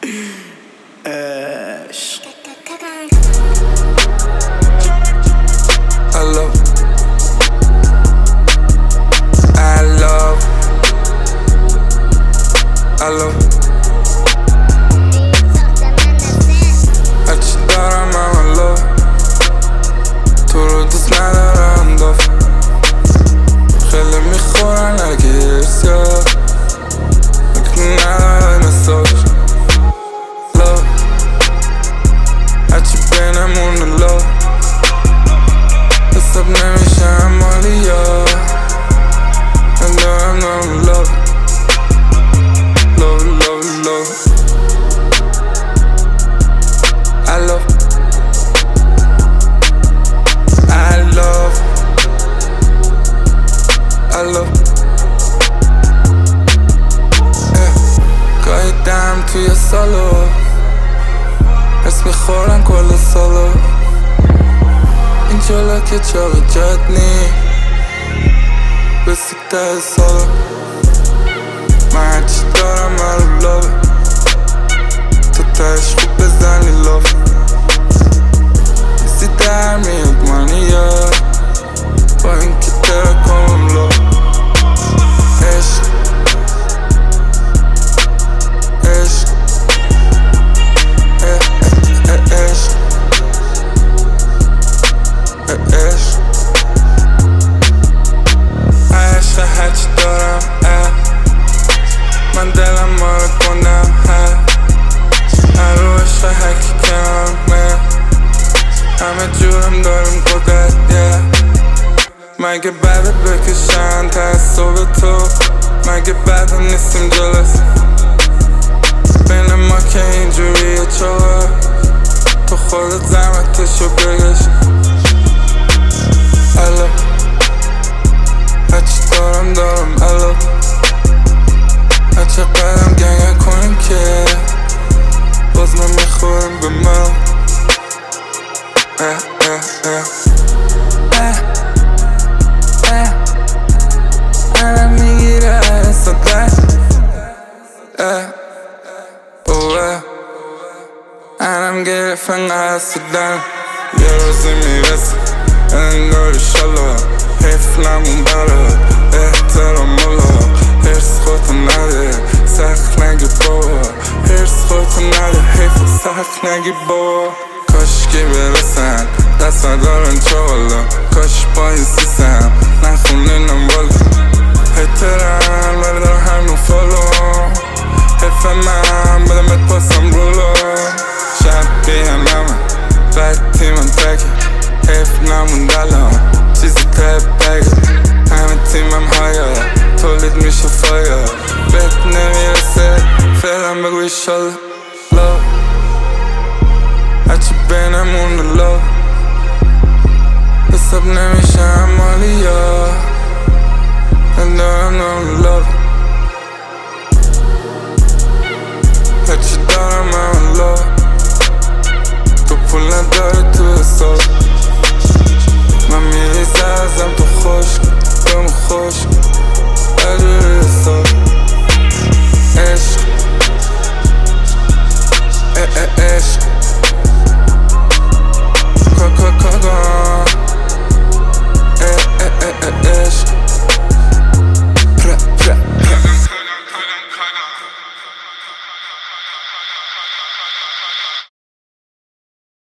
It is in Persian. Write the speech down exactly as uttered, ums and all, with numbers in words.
عشق I love I love I love هرچی دارم I'm love تو رو دوست ندارم داف خیلی میخورن اگه ارسیاد اگه نداره مساج love هرچی بینمون love حساب نمیشم مالی یا من دارم نام love love love love I love I love I love گاهی دم توی سالو حس میخورم کل سالو این جلو که چاق جد نی بسیک ده سالو من هرچی دارم من رو لابه تو تش خوب بزنی لاف کسی در میاد منی یاد با این که ترکمم لاف عشق عشق عشق عشق عشق هرچی دارم من دلم ما رو کنم هر رو عشق هرکی کنم همه جورم دارم قدرت مگه بعد بکشن تعصب تو مگه بعد نیستیم جلس بین ما که اینجوریه چاقه تو خودت زحمتشو بگش الو هرچی دارم دارم الو هرچه قدم گنگه کنیم که باز ما میخوریم به من اه اه اه اه اه الان میگیره اصلا اه اوه الان گرفت انقدر سدن یه روزی میرسه انگار ایشالله حیف نمون برات احترام مالا هرس خودتو نده سخت نگی بابا هرس خودتو نده حیف سخت نگی بابا کاشکی برسن دست ندارن چالا کاش با این سیسم نخونینم والا هیترم ولی دارم همون فالو حیف من بدمت پاسم رولو شب بیهم نمن بعد تیمم تکه حیف نمون دلم چیزی تب بگه همه تیمم هایا تولید میشه فایا بهت نمیرسه فعلا بگو ایشالله لو هرچی بینمون لو حساب نمیشم مالی یا من دارم نام لو هرچی دارم من لو تو پول نداره تو حساب من میریزه ازم تو خشک بمون خشک